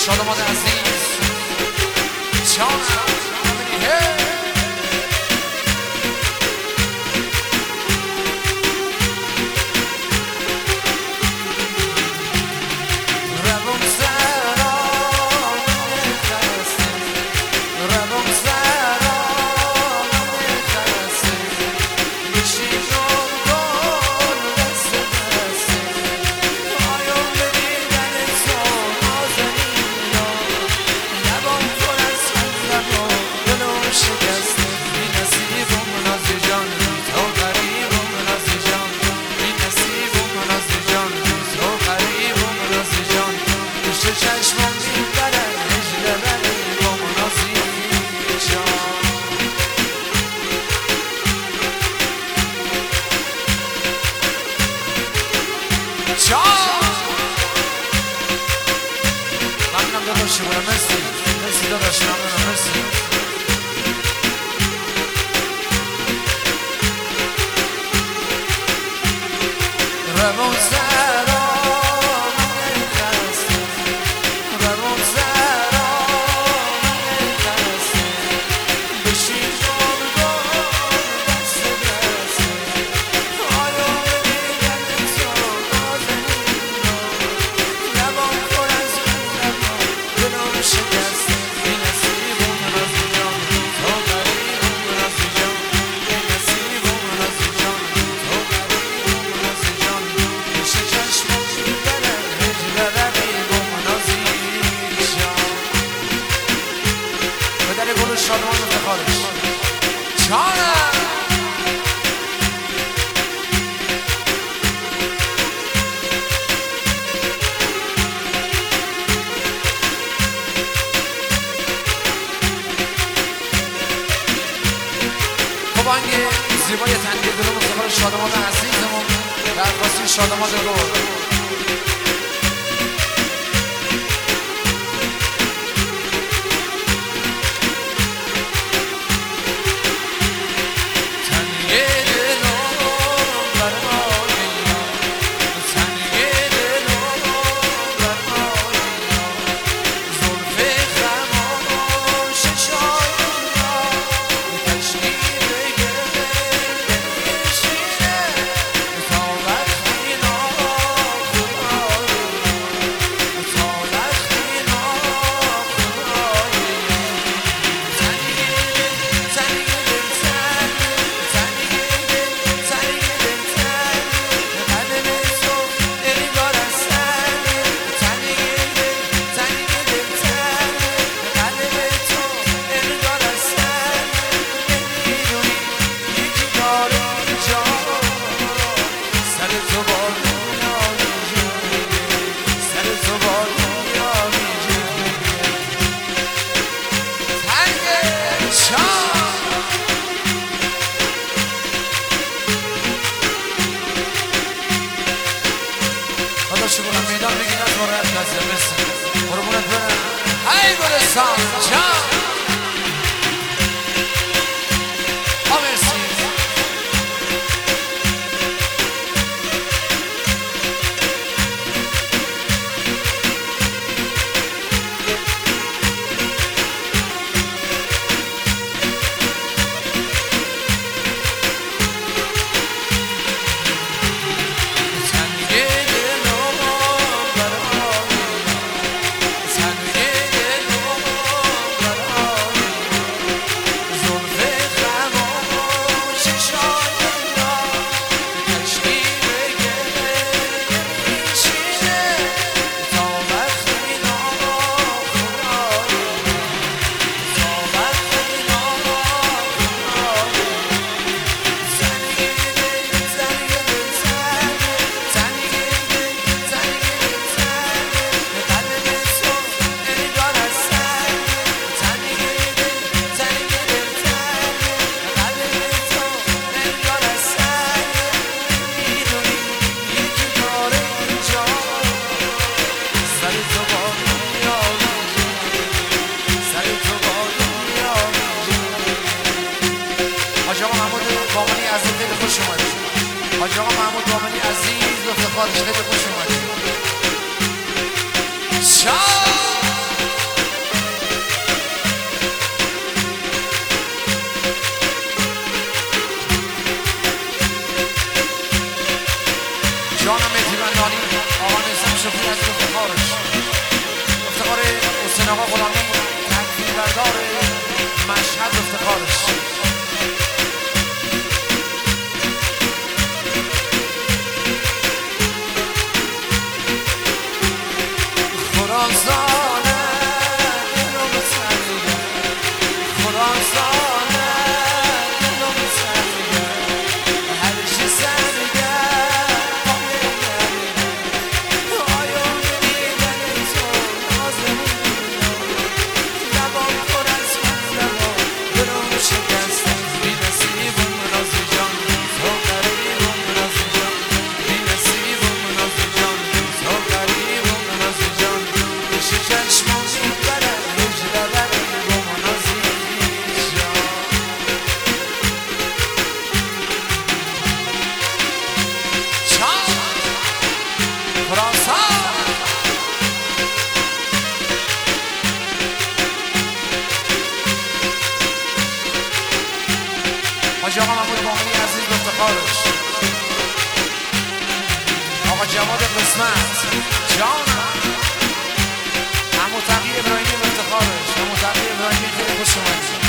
شادمان عزیز جانم ممنونم داداش برم مرسی داداش ممنونم مرسی روان سرا من خسته روان سرا من خسته بشین جانگاه دست دسته آیا بگیرن تو نازنین لبان پر از لبان دلم شکسته بی نصیبم رازی جان تو غریبم رازی جان بی نصیبم رازی جان تو غریبم رازی جان پیش چشمم میبرن هجر رقیبم رازی جان پدر گل شادمان افتخارش جانم بانگ زیبای تنگیر دلم افتخار شادمان عزیزمون درخواستی شادمان گل شکرم میدان بگید از مورد لازم برسن قربونت برم ای گلستان جان مرسی حاج آقا محمود بامانی عزیز و افتخارش خیلی خوش اومدید. حاج آقا محمود باقری عزیز به افتخارش، آقا جواد قسمت جانم، عمو تقی ابراهیمی به افتخارش، عمو تقی ابراهیمی خیلی خوش اومدید.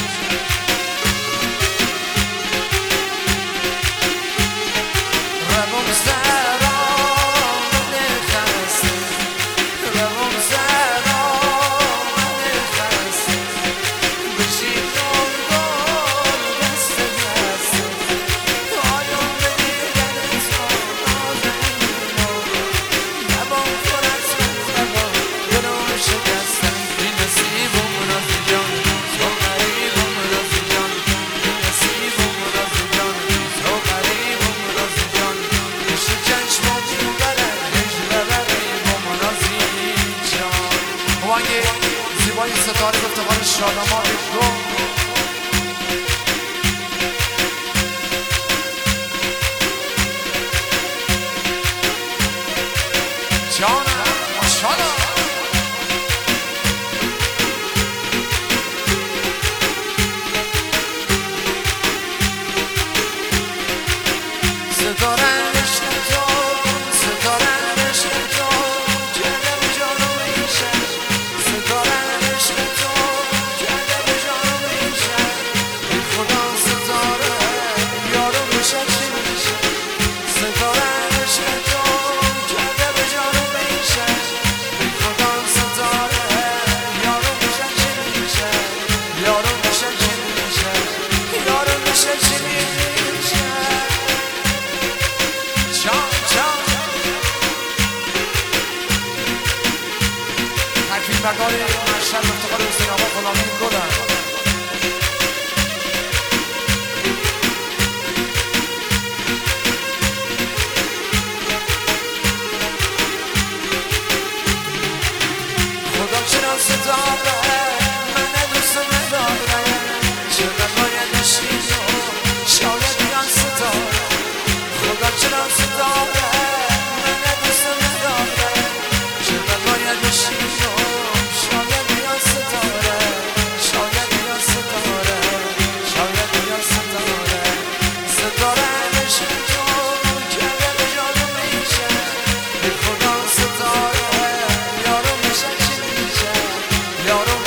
زیبای ستاره به افتخار شادمان گم جانم ماشاءالله. ستاره عشق تو، ستاره عشق تو، جلوه به جانم میشه، ستاره عشق تو، جلوه به جانم میشه، بی خدا ستاره یارو میشه چی میشه، ستاره عشق تو، جلوه به جانم میشه، بی خدا ستاره یارو میشه چی میشه، یارو میشه چی میشه، یارو میشه چی میشه. تکفیر مقال مشهد افتخار حسین آقا غلامی گلم، خدا چرا ستاره من دوست نداره، چرا باید بشین و شاید بیان ستاره، خدا چرا ستاره من دوست نداره، چرا باید بشین و شاید بیان ستاره، شاید بیان ستاره، شاید بیان ستاره، ستاره عشق تو جلوه به جانم میشه، بی خدا ستاره یارو میشه چی میشه، یارو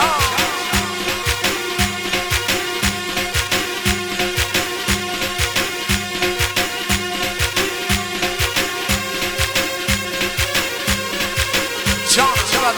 یا